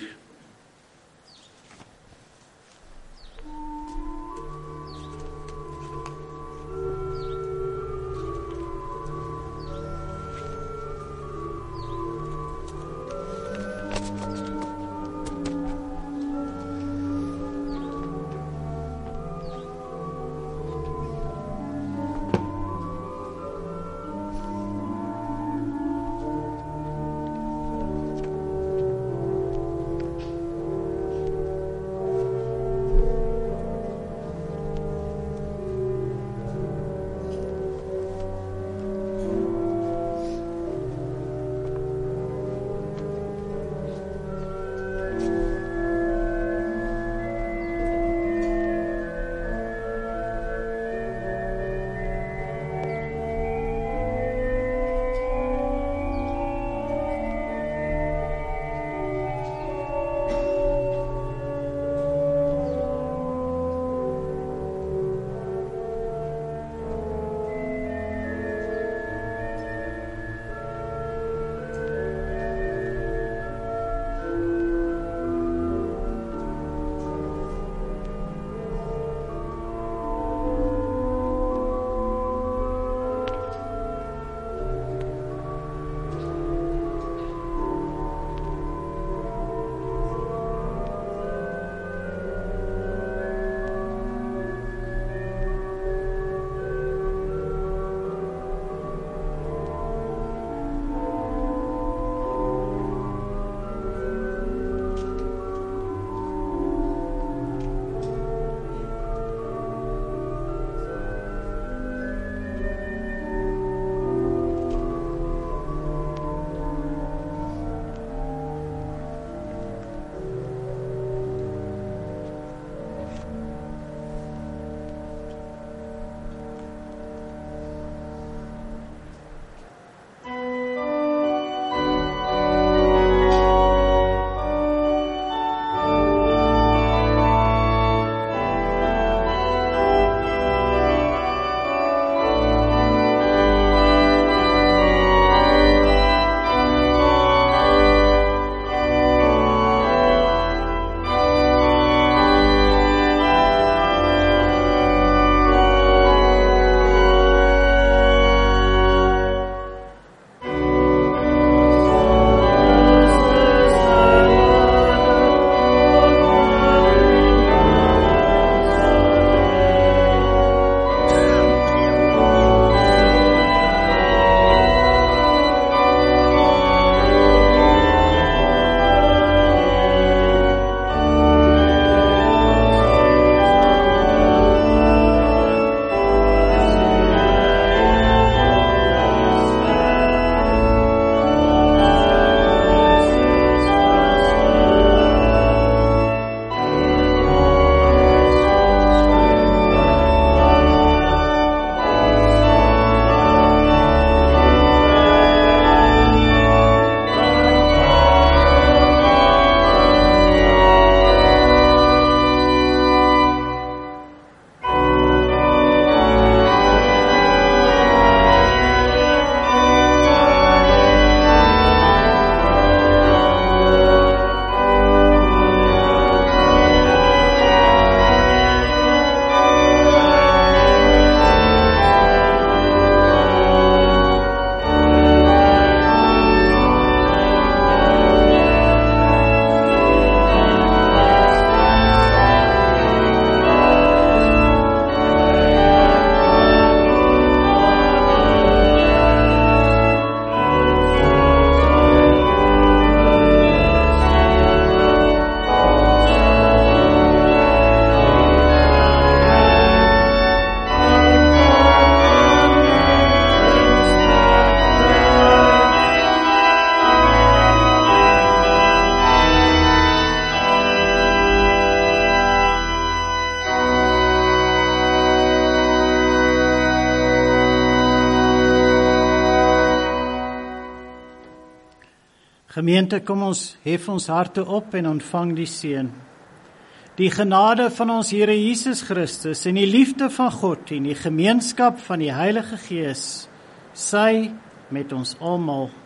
A: Gemeente, kom ons hef ons harte op en ontvang die seën. Die genade van ons Here Jesus Christus en die liefde van God en die gemeenskap van die Heilige Gees, sy met ons almal.